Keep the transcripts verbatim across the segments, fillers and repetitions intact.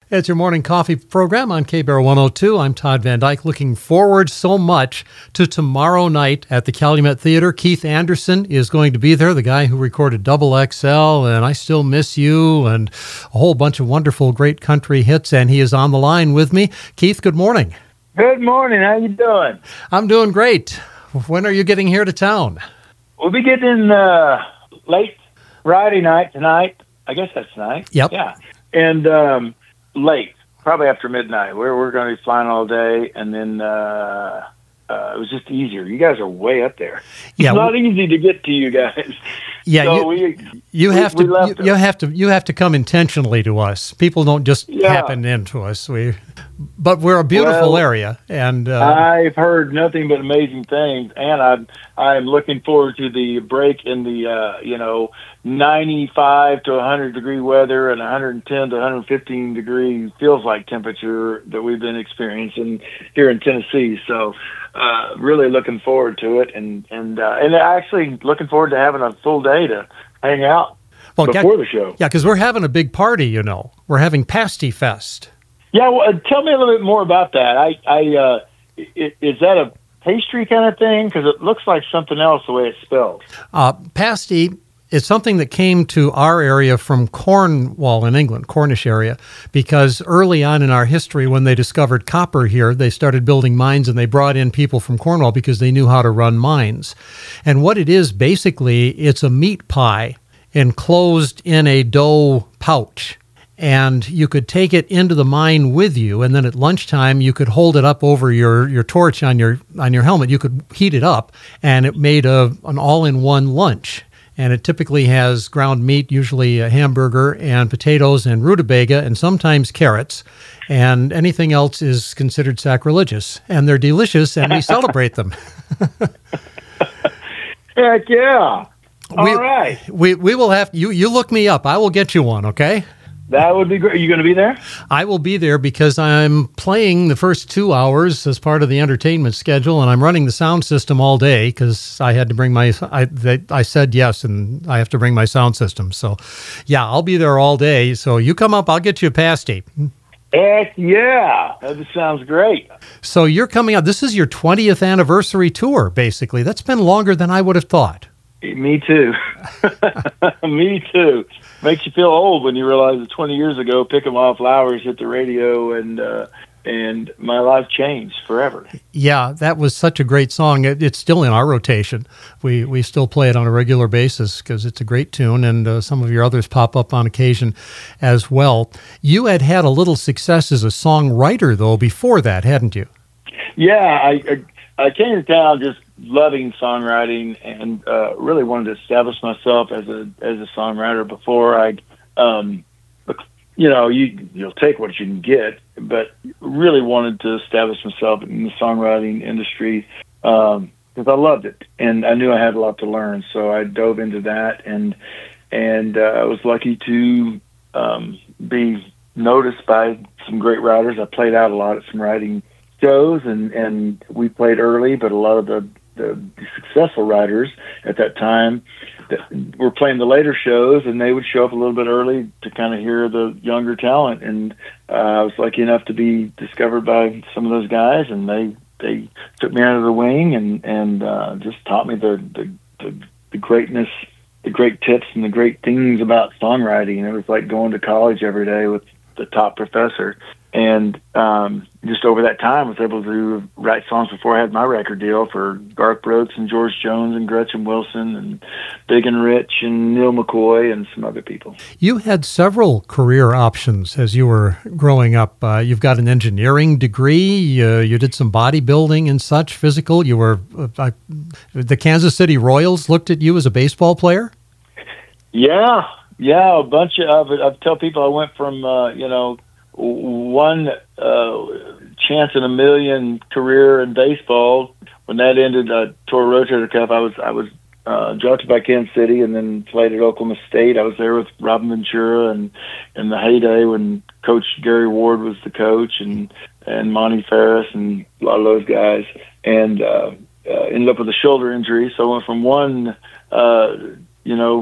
It's your morning coffee program on K B R one oh two. I'm Todd Van Dyke, looking forward so much to tomorrow night at the Calumet Theater. Keith Anderson is going to be there, the guy who recorded Double X L and I Still Miss You and a whole bunch of wonderful, great country hits, and he is on the line with me. Keith, good morning. Good morning. How you doing? I'm doing great. When are you getting here to town? We'll be getting uh, late Friday night tonight. I guess that's tonight. Yep. Yeah. And um, late, probably after midnight. We're we're going to be flying all day, and then uh, uh, it was just easier. You guys are way up there. Yeah, it's not we, easy to get to you guys. Yeah, so you, we, you we, have we to you, them. you have to you have to come intentionally to us. People don't just yeah. happen into us. We, but we're a beautiful well, area, and uh, I've heard nothing but amazing things, and I'm I'm looking forward to the break in the uh, you know ninety-five to one hundred degree weather and one hundred ten to one hundred fifteen degree feels like temperature that we've been experiencing here in Tennessee. So. Uh, really looking forward to it, and and uh, and actually looking forward to having a full day to hang out well, before yeah, the show. Yeah, because we're having a big party, you know. We're having Pasty Fest. Yeah, well, uh, tell me a little bit more about that. I, I, uh, it, is that a pastry kind of thing? Because it looks like something else the way it's spelled. Uh, pasty. It's something that came to our area from Cornwall in England, Cornish area, because early on in our history, when they discovered copper here, they started building mines and they brought in people from Cornwall because they knew how to run mines. And what it is, basically, it's a meat pie enclosed in a dough pouch. And you could take it into the mine with you, and then at lunchtime you could hold it up over your, your torch on your on your helmet. You could heat it up, and it made a an all-in-one lunch. And it typically has ground meat, usually a hamburger, and potatoes and rutabaga, and sometimes carrots. And anything else is considered sacrilegious. And they're delicious, and we celebrate them. Heck yeah. All we, right. We we will have, you, you look me up. I will get you one, okay? That would be great. Are you going to be there? I will be there because I'm playing the first two hours as part of the entertainment schedule, and I'm running the sound system all day because I had to bring my, I, they, I said yes, and I have to bring my sound system. So, yeah, I'll be there all day. So you come up, I'll get you a pasty. Heck yeah. That sounds great. So you're coming out. This is your twentieth anniversary tour, basically. That's been longer than I would have thought. Me too. Me too. Makes you feel old when you realize that twenty years ago, Pick 'em Off Flowers hit the radio, and uh, and my life changed forever. Yeah, that was such a great song. It, it's still in our rotation. We we still play it on a regular basis because it's a great tune, and uh, some of your others pop up on occasion as well. You had had a little success as a songwriter, though, before that, hadn't you? Yeah, I I, I came to town just loving songwriting and uh, really wanted to establish myself as a as a songwriter before I, um, you know, you you'll take what you can get, but really wanted to establish myself in the songwriting industry because um, I loved it and I knew I had a lot to learn. So I dove into that and and uh, I was lucky to um, be noticed by some great writers. I played out a lot at some writing shows and and we played early, but a lot of the the successful writers at that time that were playing the later shows, and they would show up a little bit early to kind of hear the younger talent. And uh, I was lucky enough to be discovered by some of those guys, and they they took me under the wing and and uh, just taught me the, the the the greatness, the great tips, and the great things about songwriting. It was like going to college every day with the top professor. And um, just over that time, I was able to write songs before I had my record deal for Garth Brooks and George Jones and Gretchen Wilson and Big and Rich and Neil McCoy and some other people. You had several career options as you were growing up. Uh, you've got an engineering degree. Uh, you did some bodybuilding and such, physical. You were uh, the Kansas City Royals looked at you as a baseball player? Yeah, yeah, a bunch of it. I tell people I went from, uh, you know, one uh, chance in a million career in baseball. When that ended, I tore a rotator cuff. I was I was uh, drafted by Kansas City and then played at Oklahoma State. I was there with Robin Ventura and in the heyday when Coach Gary Ward was the coach and and Monty Ferris and a lot of those guys. And uh, uh, ended up with a shoulder injury. So I went from one, uh, you know,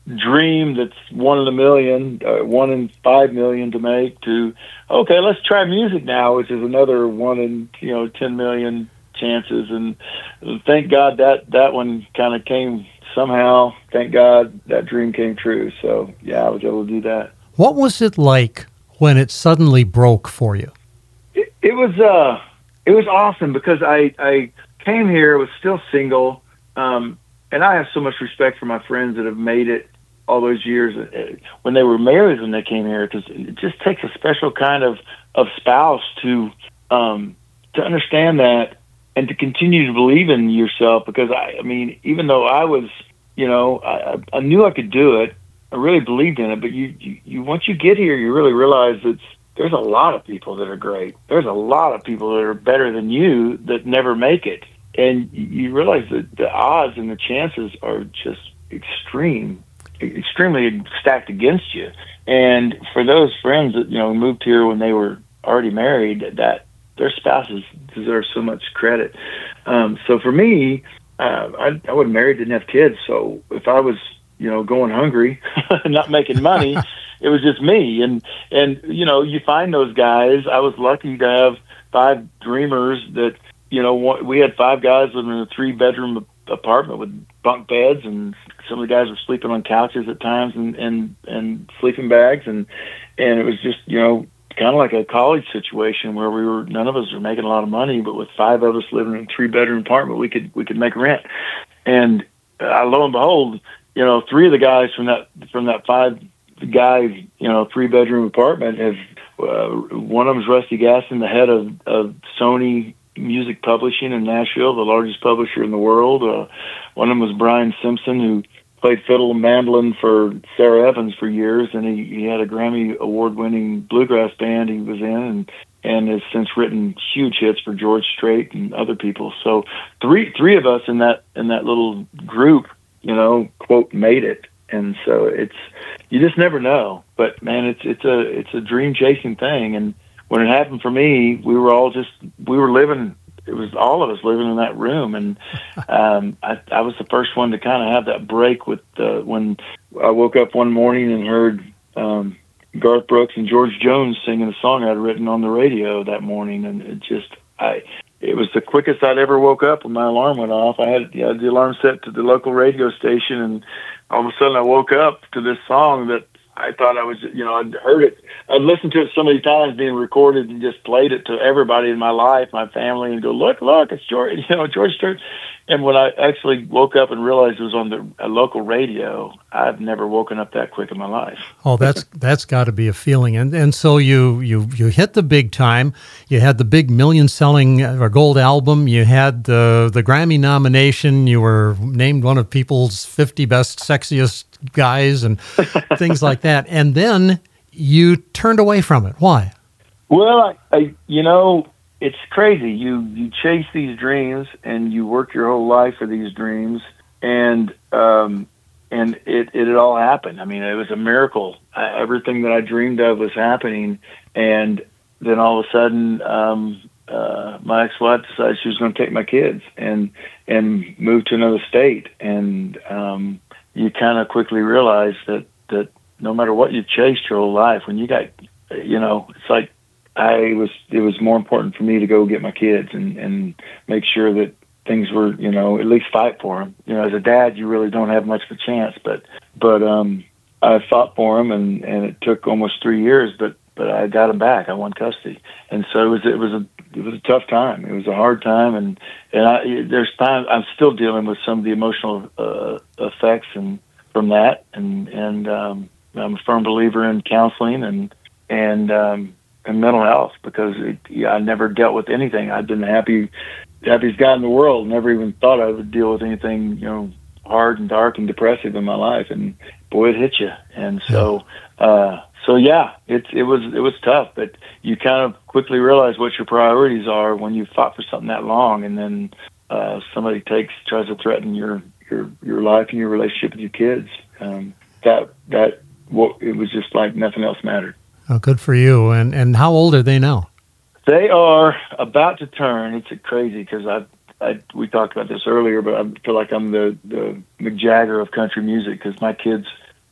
dream that's one in a million, uh, one in five million to make, to okay, let's try music now, which is another one in you know ten million chances. And thank God that that one kind of came somehow. Thank God that dream came true. So yeah, I was able to do that. What was it like when it suddenly broke for you? It, it was uh, it was awesome because I I came here, was still single, um, and I have so much respect for my friends that have made it all those years when they were married when they came here, because it just takes a special kind of, of spouse to um, to understand that and to continue to believe in yourself. Because I, I mean, even though I was, you know, I, I knew I could do it, I really believed in it. But you, you, you once you get here, you really realize that there's a lot of people that are great. There's a lot of people that are better than you that never make it, and you realize that the odds and the chances are just extreme. extremely stacked against you. And for those friends that, you know, moved here when they were already married, that their spouses deserve so much credit. Um, so for me, uh, I, I wasn't married, didn't have kids. So if I was, you know, going hungry, not making money, it was just me. And, and, you know, you find those guys. I was lucky to have five dreamers that, you know, we had five guys living in a three bedroom apartment with bunk beds, and some of the guys were sleeping on couches at times and, and, and sleeping bags. And, and it was just, you know, kind of like a college situation where we were, none of us were making a lot of money, but with five of us living in a three bedroom apartment, we could, we could make rent. And uh, lo and behold, you know, three of the guys from that, from that five guy, you know, three bedroom apartment have, uh, one of them's Rusty Gaston, the head of, of Sony Music Publishing in Nashville, the largest publisher in the world. Uh, one of them was Brian Simpson, who played fiddle and mandolin for Sarah Evans for years, and he, he had a Grammy award-winning bluegrass band he was in, and, and has since written huge hits for George Strait and other people. So three three of us in that in that little group, you know, quote, made it. And so it's, you just never know. But man, it's it's a it's a dream chasing thing. And when it happened for me, we were all just, we were living, it was all of us living in that room. And um, I, I was the first one to kind of have that break with, uh, when I woke up one morning and heard um, Garth Brooks and George Jones singing a song I'd written on the radio that morning. And it just, I, it was the quickest I'd ever woke up when my alarm went off. I had, you know, the alarm set to the local radio station, and all of a sudden I woke up to this song that I thought I was, you know, I'd heard it. I'd listened to it so many times being recorded and just played it to everybody in my life, my family, and go, look, look, it's George, you know, George Strait. And when I actually woke up and realized it was on the a local radio, I've never woken up that quick in my life. Oh, that's that's got to be a feeling. And and so you you you hit the big time. You had the big million-selling or gold album. You had the the Grammy nomination. You were named one of People's fifty best, sexiest guys and things like that. And then you turned away from it. Why? Well, I, I you know, it's crazy. You you chase these dreams and you work your whole life for these dreams, and um, and it it had all happened. I mean, it was a miracle. I, everything that I dreamed of was happening, and then all of a sudden, um, uh, my ex-wife decided she was going to take my kids and and move to another state, and um, you kind of quickly realize that that no matter what you've chased your whole life, when you got, you know, it's like. I was, it was more important for me to go get my kids and, and make sure that things were, you know, at least fight for them. You know, as a dad, you really don't have much of a chance, but, but, um, I fought for them, and, and it took almost three years, but, but I got them back. I won custody. And so it was, it was a, it was a tough time. It was a hard time. And, and I, there's times I'm still dealing with some of the emotional, uh, effects and from that. And, and, um, I'm a firm believer in counseling and, and, um, and mental health, because it, yeah, I never dealt with anything. I've been the happy, happiest guy in the world. Never even thought I would deal with anything, you know, hard and dark and depressive in my life. And boy, it hit you. And so, uh, so yeah, it's, it was, it was tough, but you kind of quickly realize what your priorities are when you fought for something that long. And then, uh, somebody takes, tries to threaten your, your, your life and your relationship with your kids. Um, that, that, well, it was just like nothing else mattered. Oh, good for you. And and how old are they now? They are about to turn. It's crazy because I, I we talked about this earlier, but I feel like I'm the, the Mick Jagger of country music, because my kids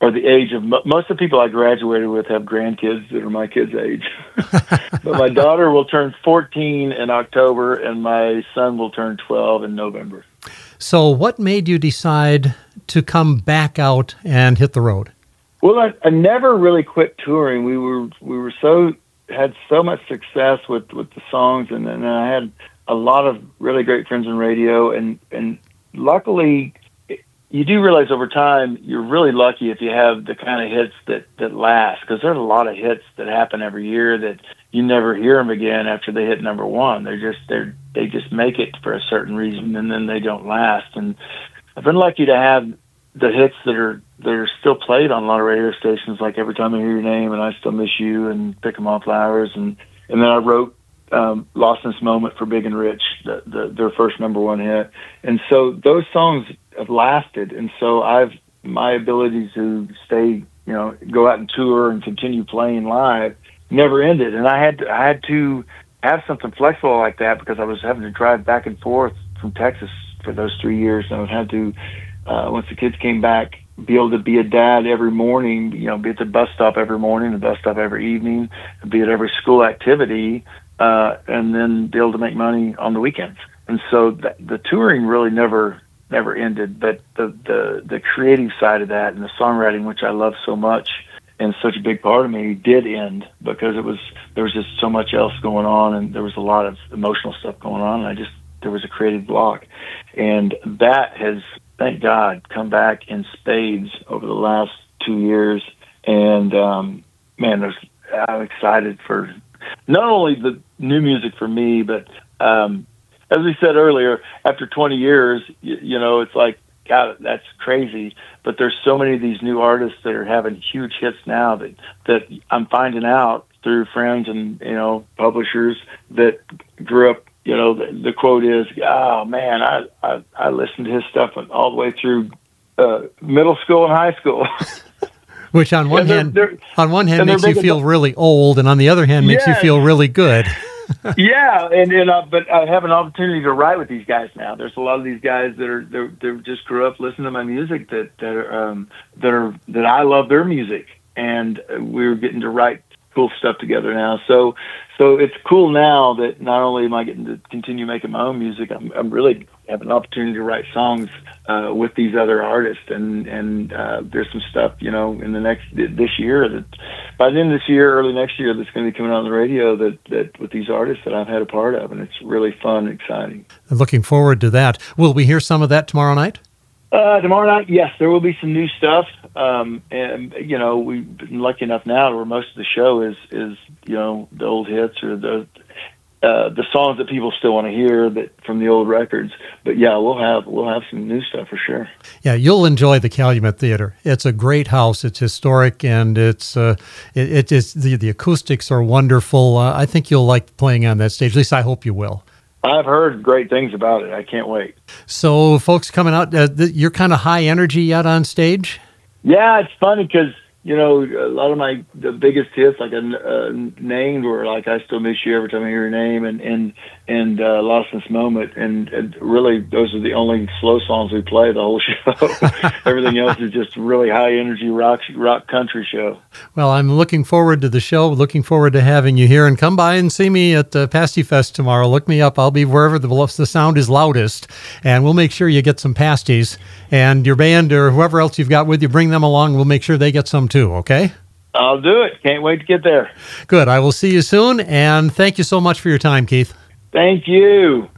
or the age of most of the people I graduated with have grandkids that are my kids' age. But my daughter will turn fourteen in October, and my son will turn twelve in November. So what made you decide to come back out and hit the road? Well, I, I never really quit touring. We were we were so had so much success with, with the songs, and then I had a lot of really great friends in radio, and, and luckily, you do realize over time you're really lucky if you have the kind of hits that, that last, because there's a lot of hits that happen every year that you never hear them again after they hit number one. They're just they're they just make it for a certain reason, and then they don't last. And I've been lucky to have the hits that are that are still played on a lot of radio stations, like Every Time I Hear Your Name and I Still Miss You and Pick 'Em Off Flowers, and and then I wrote um, Lost in This Moment for Big and Rich, the, the, their first number one hit. And so those songs have lasted, and so I've my ability to stay, you know, go out and tour and continue playing live never ended. And I had to, I had to have something flexible like that because I was having to drive back and forth from Texas for those three years, and I had to. Uh, once the kids came back, be able to be a dad every morning, you know, be at the bus stop every morning, the bus stop every evening, be at every school activity, uh, and then be able to make money on the weekends. And so th- the touring really never, never ended, but the, the, the creative side of that and the songwriting, which I love so much and such a big part of me, did end because it was, there was just so much else going on, and there was a lot of emotional stuff going on, and I just, there was a creative block. And that has, thank God, come back in spades over the last two years. And, um, man, there's, I'm excited for not only the new music for me, but um, as we said earlier, after twenty years, you, you know, it's like, God, that's crazy. But there's so many of these new artists that are having huge hits now that, that I'm finding out through friends and, you know, publishers that grew up. You know, the, the quote is, "Oh man, I, I I listened to his stuff all the way through uh, middle school and high school." Which on one they're, hand, they're, on one hand makes you feel really old, and on the other hand makes yes. you feel really good. Yeah, and and uh, but I have an opportunity to write with these guys now. There's a lot of these guys that are they they just grew up listening to my music that that are um, that are that I love their music, and we're getting to write cool stuff together now. So so it's cool now that not only am I getting to continue making my own music, I'm I'm really have an opportunity to write songs uh, with these other artists, and and uh, there's some stuff, you know, in the next this year that by the end of this year, early next year, that's going to be coming on the radio that that with these artists that I've had a part of, and it's really fun and exciting. Looking forward to that. Will we hear some of that tomorrow night? Uh, tomorrow night, yes, there will be some new stuff. Um, and, you know, we've been lucky enough now where most of the show is, is you know, the old hits or the uh, the songs that people still want to hear that from the old records. But, yeah, we'll have we'll have some new stuff for sure. Yeah, you'll enjoy the Calumet Theater. It's a great house. It's historic, and it's uh, it, it is the, the acoustics are wonderful. Uh, I think you'll like playing on that stage. At least I hope you will. I've heard great things about it. I can't wait. So, folks coming out, uh, th- you're kind of high energy yet on stage? Yeah, it's funny because, you know, a lot of my the biggest hits, like I uh, named, were like I Still Miss You, Every Time I Hear Your Name, and and and uh, Lost in This Moment, and, and really those are the only slow songs we play the whole show. Everything else is just really high energy rock rock country show. Well, I'm looking forward to the show. Looking forward to having you here, and come by and see me at uh, Pasty Fest tomorrow. Look me up. I'll be wherever the the sound is loudest, and we'll make sure you get some pasties. And your band or whoever else you've got with you, bring them along. We'll make sure they get some too. Okay. I'll do it. Can't wait to get there. Good. I will see you soon, and thank you so much for your time, Keith. Thank you.